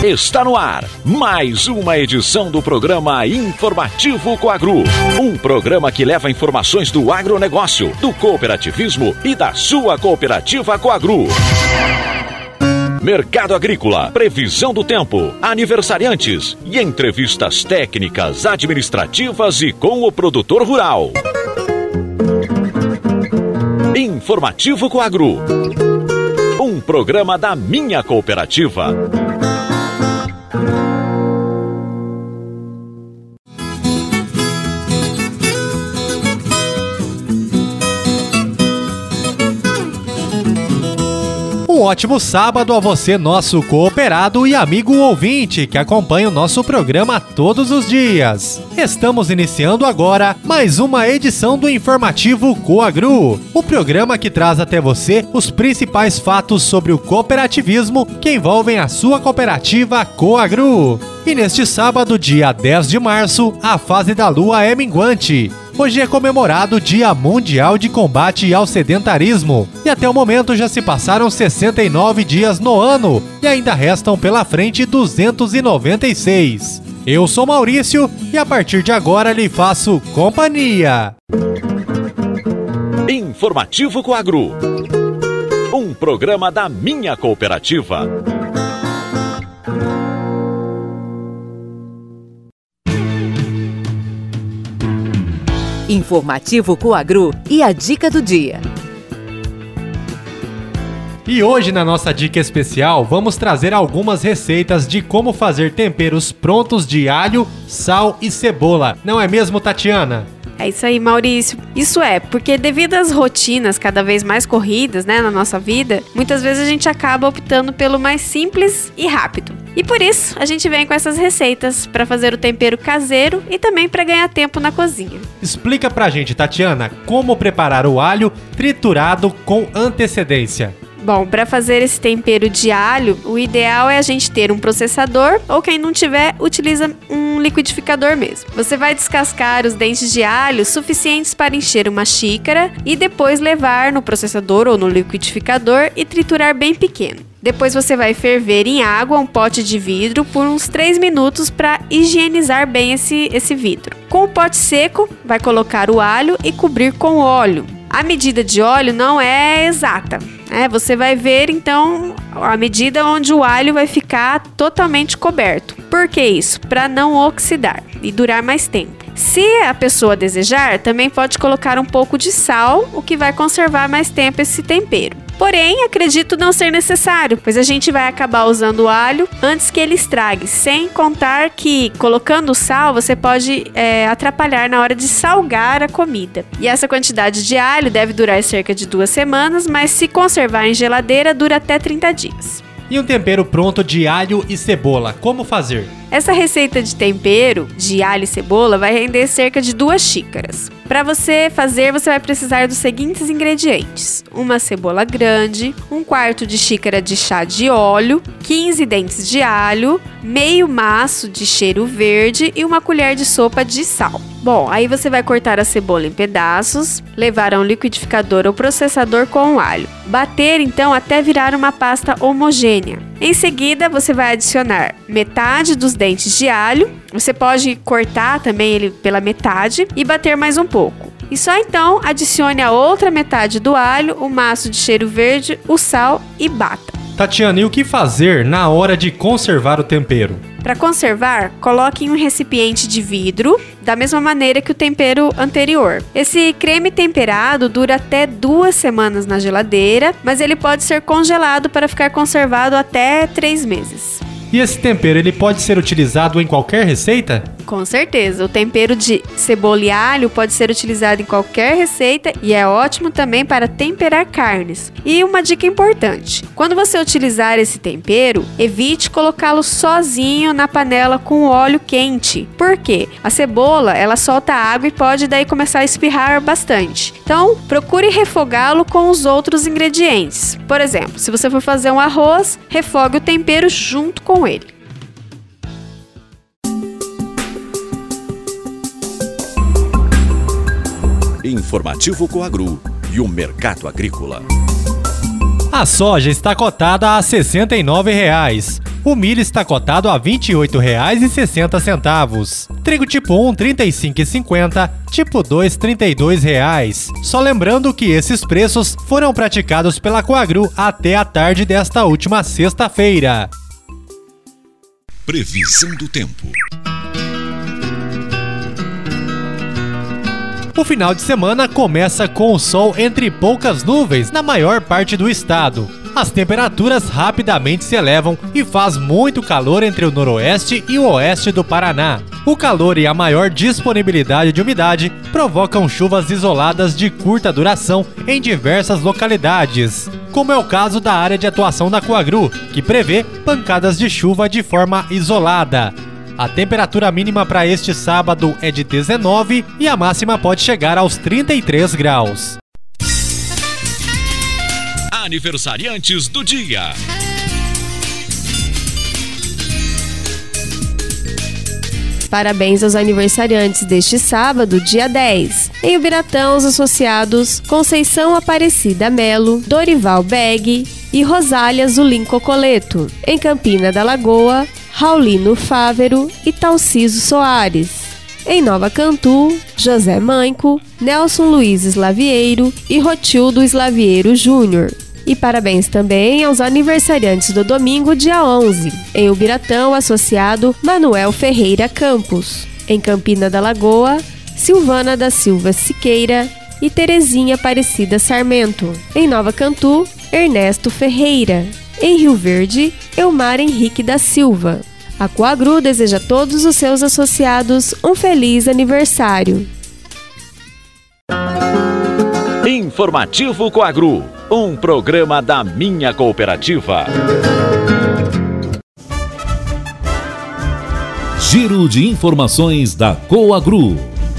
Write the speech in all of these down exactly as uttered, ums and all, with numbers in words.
Está no ar mais uma edição do programa Informativo Coagro. Um programa que leva informações do agronegócio, do cooperativismo e da sua cooperativa Coagro. Mercado agrícola, previsão do tempo, aniversariantes e entrevistas técnicas, administrativas e com o produtor rural. Informativo Coagro. Um programa da minha cooperativa. Um ótimo sábado a você, nosso cooperado e amigo ouvinte que acompanha o nosso programa todos os dias. Estamos iniciando agora mais uma edição do Informativo Coagro, o programa que traz até você os principais fatos sobre o cooperativismo que envolvem a sua cooperativa Coagro. E neste sábado, dia dez de março, a fase da lua é minguante. Hoje é comemorado o Dia Mundial de Combate ao Sedentarismo. E até o momento já se passaram sessenta e nove dias no ano e ainda restam pela frente duzentos e noventa e seis. Eu sou Maurício e a partir de agora lhe faço companhia. Informativo Coagro. Um programa da minha cooperativa. Informativo Coagro e a dica do dia. E hoje na nossa dica especial vamos trazer algumas receitas de como fazer temperos prontos de alho, sal e cebola. Não é mesmo, Tatiana? É isso aí, Maurício. Isso é, porque devido às rotinas cada vez mais corridas, né, na nossa vida, muitas vezes a gente acaba optando pelo mais simples e rápido. E por isso, a gente vem com essas receitas para fazer o tempero caseiro e também para ganhar tempo na cozinha. Explica pra gente, Tatiana, como preparar o alho triturado com antecedência. Bom, para fazer esse tempero de alho, o ideal é a gente ter um processador ou quem não tiver, utiliza um liquidificador mesmo. Você vai descascar os dentes de alho suficientes para encher uma xícara e depois levar no processador ou no liquidificador e triturar bem pequeno. Depois você vai ferver em água um pote de vidro por uns três minutos para higienizar bem esse, esse vidro. Com o pote seco, vai colocar o alho e cobrir com óleo. A medida de óleo não é exata, né? Você vai ver então a medida onde o alho vai ficar totalmente coberto. Por que isso? Para não oxidar e durar mais tempo. Se a pessoa desejar, também pode colocar um pouco de sal, o que vai conservar mais tempo esse tempero. Porém, acredito não ser necessário, pois a gente vai acabar usando o alho antes que ele estrague, sem contar que colocando sal você pode é, atrapalhar na hora de salgar a comida. E essa quantidade de alho deve durar cerca de duas semanas, mas se conservar em geladeira dura até trinta dias. E um tempero pronto de alho e cebola, como fazer? Essa receita de tempero de alho e cebola vai render cerca de duas xícaras. Para você fazer, você vai precisar dos seguintes ingredientes: uma cebola grande, um quarto de xícara de chá de óleo, quinze dentes de alho, meio maço de cheiro verde e uma colher de sopa de sal. Bom, aí você vai cortar a cebola em pedaços, levar a um liquidificador ou processador com o alho. Bater então até virar uma pasta homogênea. Em seguida, você vai adicionar metade dos dentes de alho. Você pode cortar também ele pela metade e bater mais um pouco. E só então adicione a outra metade do alho, o maço de cheiro verde, o sal e bata. Tatiana, e o que fazer na hora de conservar o tempero? Para conservar, coloque em um recipiente de vidro, da mesma maneira que o tempero anterior. Esse creme temperado dura até duas semanas na geladeira, mas ele pode ser congelado para ficar conservado até três meses. E esse tempero, ele pode ser utilizado em qualquer receita? Com certeza, o tempero de cebola e alho pode ser utilizado em qualquer receita e é ótimo também para temperar carnes. E uma dica importante, quando você utilizar esse tempero, evite colocá-lo sozinho na panela com óleo quente. Por quê? A cebola, ela solta água e pode daí começar a espirrar bastante. Então, procure refogá-lo com os outros ingredientes. Por exemplo, se você for fazer um arroz, refogue o tempero junto com ele. Informativo Coagro e o mercado agrícola. A soja está cotada a sessenta e nove reais. O milho está cotado a vinte e oito reais e sessenta centavos. Trigo tipo um, trinta e cinco reais e cinquenta centavos. Tipo dois, trinta e dois reais. Só lembrando que esses preços foram praticados pela Coagru até a tarde desta última sexta-feira. Previsão do tempo. O final de semana começa com o sol entre poucas nuvens na maior parte do estado. As temperaturas rapidamente se elevam e faz muito calor entre o noroeste e o oeste do Paraná. O calor e a maior disponibilidade de umidade provocam chuvas isoladas de curta duração em diversas localidades, como é o caso da área de atuação da Coagru, que prevê pancadas de chuva de forma isolada. A temperatura mínima para este sábado é de dezenove e a máxima pode chegar aos trinta e três graus. Aniversariantes do dia. Parabéns aos aniversariantes deste sábado, dia dez. Em Ubiratã, os associados Conceição Aparecida Melo, Dorival Beg e Rosália Zulim Cocoleto. Em Campina da Lagoa, Raulino Fávero e Talciso Soares. Em Nova Cantu, José Manco, Nelson Luiz Slavieiro e Rotildo Slavieiro Júnior. E parabéns também aos aniversariantes do domingo, dia onze. Em Ubiratã, o associado Manuel Ferreira Campos. Em Campina da Lagoa, Silvana da Silva Siqueira e Terezinha Aparecida Sarmento. Em Nova Cantu, Ernesto Ferreira. Em Rio Verde, Elmar Henrique da Silva. A Coagru deseja a todos os seus associados um feliz aniversário. Informativo Coagru, um programa da Minha Cooperativa. Giro de informações da Coagru.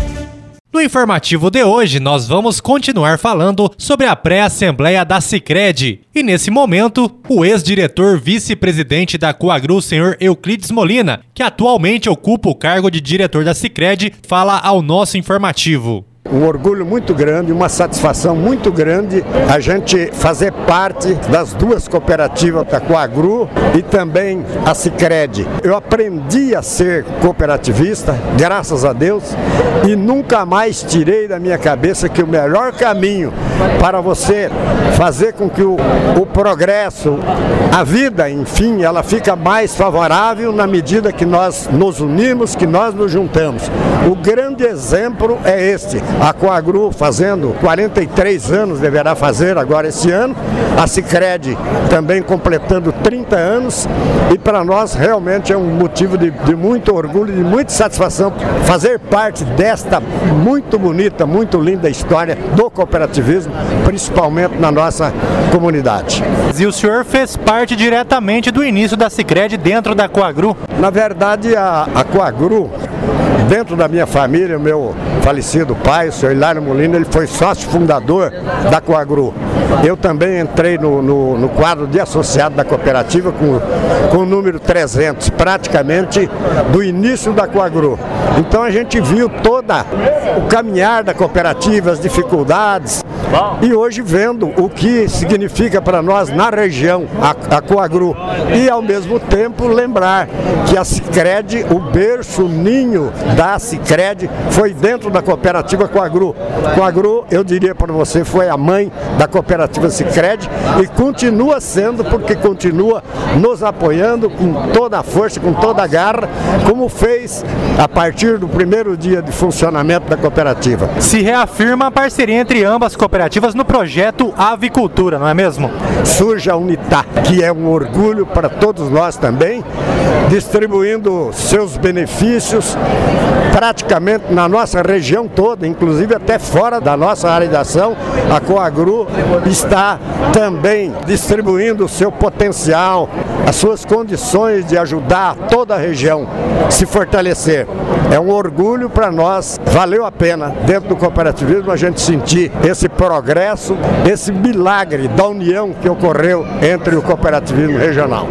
No informativo de hoje, nós vamos continuar falando sobre a pré-assembleia da Sicredi. E nesse momento, o ex-diretor vice-presidente da Coagru, senhor Euclides Molina, que atualmente ocupa o cargo de diretor da Sicredi, fala ao nosso informativo. Um orgulho muito grande, uma satisfação muito grande a gente fazer parte das duas cooperativas da Coagru e também a Sicredi. Eu aprendi a ser cooperativista, graças a Deus, e nunca mais tirei da minha cabeça que o melhor caminho para você fazer com que o, o progresso, a vida, enfim, ela fica mais favorável na medida que nós nos unimos, que nós nos juntamos. O grande exemplo é este. A Coagru fazendo quarenta e três anos, deverá fazer agora esse ano, a Sicredi também completando trinta anos, e para nós realmente é um motivo de, de muito orgulho e de muita satisfação fazer parte desta muito bonita, muito linda história do cooperativismo, principalmente na nossa comunidade. E o senhor fez parte diretamente do início da Sicredi dentro da Coagru? Na verdade, a, a Coagru, dentro da minha família, o meu falecido pai, o senhor Hilário Molina, ele foi sócio fundador da Coagru. Eu também entrei no, no, no quadro de associado da cooperativa com, com o número trezentos, praticamente do início da Coagru. Então a gente viu toda o caminhar da cooperativa, as dificuldades, e hoje vendo o que significa para nós na região a, a Coagru. E ao mesmo tempo lembrar que a Sicredi, o berço, o ninho da Sicredi foi dentro da cooperativa Coagru. Coagru, eu diria para você, foi a mãe da cooperativa Sicredi e continua sendo, porque continua nos apoiando com toda a força, com toda a garra, como fez a partir do primeiro dia de funcionamento da cooperativa. Se reafirma a parceria entre ambas cooperativas no projeto Avicultura, não é mesmo? Surge a Unitá, que é um orgulho para todos nós também, distribuindo seus benefícios praticamente na nossa região toda, inclusive até fora da nossa área de ação. A Coagru está também distribuindo o seu potencial, as suas condições de ajudar toda a região a se fortalecer. É um orgulho para nós, valeu a pena dentro do cooperativismo a gente sentir esse progresso, esse milagre da união que ocorreu entre o cooperativismo regional.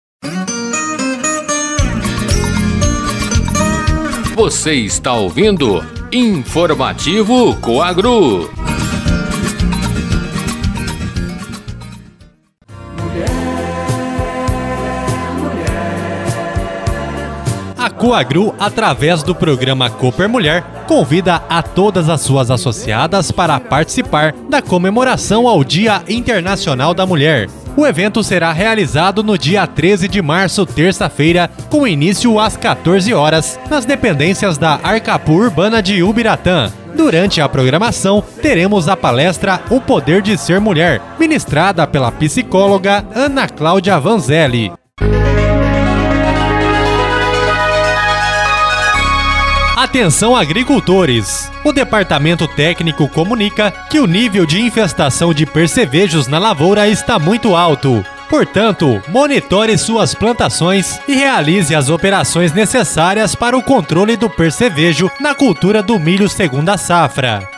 Você está ouvindo Informativo Coagru. Mulher, mulher, Coagru, através do programa Cooper Mulher, convida a todas as suas associadas para participar da comemoração ao Dia Internacional da Mulher. O evento será realizado no dia treze de março, terça-feira, com início às quatorze horas, nas dependências da Arcapu Urbana de Ubiratã. Durante a programação, teremos a palestra O Poder de Ser Mulher, ministrada pela psicóloga Ana Cláudia Vanzelli. Atenção, agricultores! O Departamento Técnico comunica que o nível de infestação de percevejos na lavoura está muito alto. Portanto, monitore suas plantações e realize as operações necessárias para o controle do percevejo na cultura do milho segunda safra.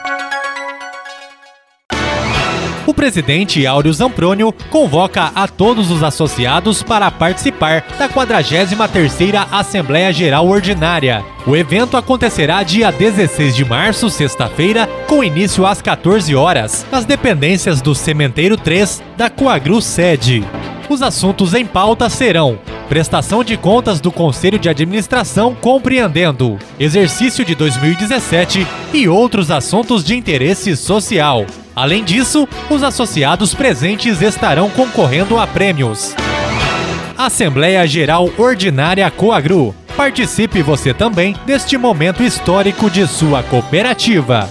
O presidente Áureo Zamprônio convoca a todos os associados para participar da quadragésima terceira Assembleia Geral Ordinária. O evento acontecerá dia dezesseis de março, sexta-feira, com início às quatorze horas, nas dependências do Sementeiro três da Coagru sede. Os assuntos em pauta serão: prestação de contas do Conselho de Administração compreendendo, exercício de dois mil e dezessete e outros assuntos de interesse social. Além disso, os associados presentes estarão concorrendo a prêmios. Assembleia Geral Ordinária Coagru. Participe você também deste momento histórico de sua cooperativa.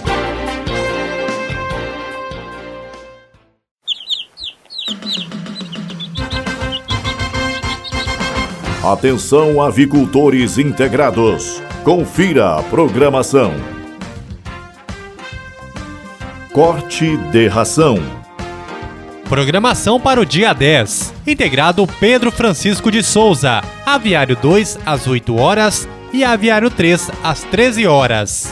Atenção, avicultores integrados. Confira a programação. Corte de ração. Programação para o dia dez. Integrado Pedro Francisco de Souza. Aviário dois às oito horas e Aviário três às treze horas.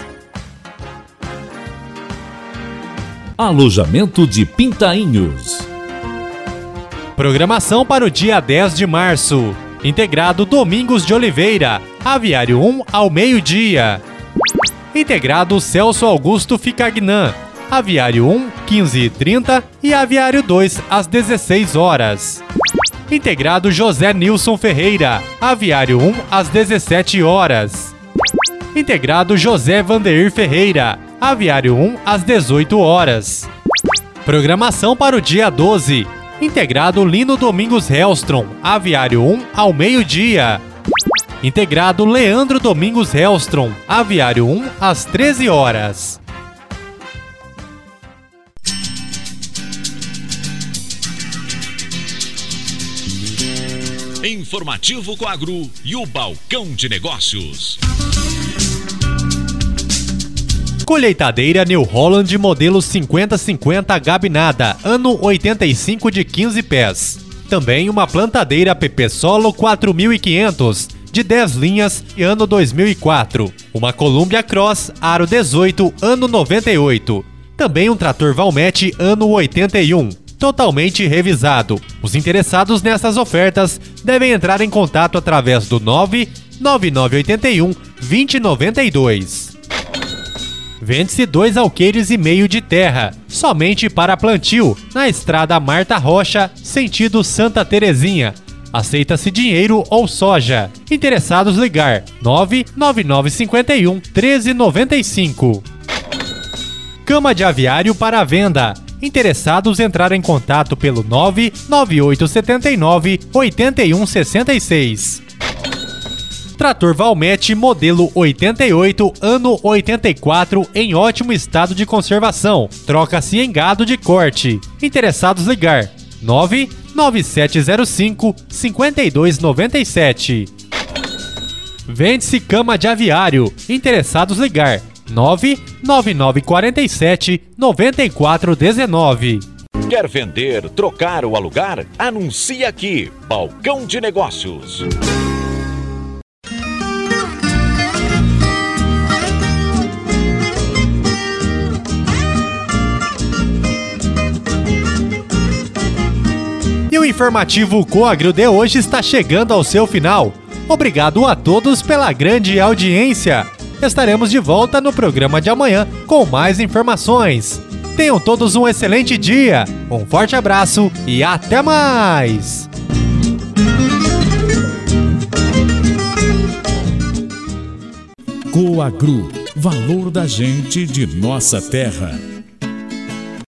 Alojamento de Pintainhos. Programação para o dia dez de março. Integrado Domingos de Oliveira. Aviário um ao meio-dia. Integrado Celso Augusto Ficagnan. Aviário um, quinze e trinta e Aviário dois às dezesseis horas. Integrado José Nilson Ferreira. Aviário um às dezessete horas. Integrado José Vandeir Ferreira. Aviário um às dezoito horas. Programação para o dia doze. Integrado Lino Domingos Hellstrom. Aviário um ao meio-dia. Integrado Leandro Domingos Hellstrom. Aviário um às treze horas. Informativo Coagru e o Balcão de Negócios. Colheitadeira New Holland modelo cinquenta cinquenta gabinada, ano oitenta e cinco de quinze pés. Também uma plantadeira P P Solo quatro mil e quinhentos, de dez linhas e ano dois mil e quatro. Uma Columbia Cross, aro dezoito, ano noventa e oito. Também um trator Valmet, ano oitenta e um. Totalmente revisado. Os interessados nessas ofertas devem entrar em contato através do nove nove nove oito um, dois zero nove dois. Vende-se dois alqueires e meio de terra, somente para plantio, na estrada Marta Rocha, sentido Santa Terezinha. Aceita-se dinheiro ou soja. Interessados ligar nove nove nove cinco um, um três nove cinco. Cama de aviário para venda. Interessados entrar em contato pelo nove nove oito sete nove, oito um seis seis. Trator Valmet modelo oitenta e oito, ano oitenta e quatro, em ótimo estado de conservação. Troca-se em gado de corte. Interessados ligar nove nove sete zero cinco, cinco dois nove sete. Vende-se cama de aviário. Interessados ligar nove nove nove quatro sete, nove quatro um nove. Quer vender, trocar ou alugar? Anuncie aqui. Balcão de Negócios. E o informativo Coagru de hoje está chegando ao seu final. Obrigado a todos pela grande audiência. Estaremos de volta no programa de amanhã com mais informações. Tenham todos um excelente dia, um forte abraço e até mais! Coagro, valor da gente de nossa terra.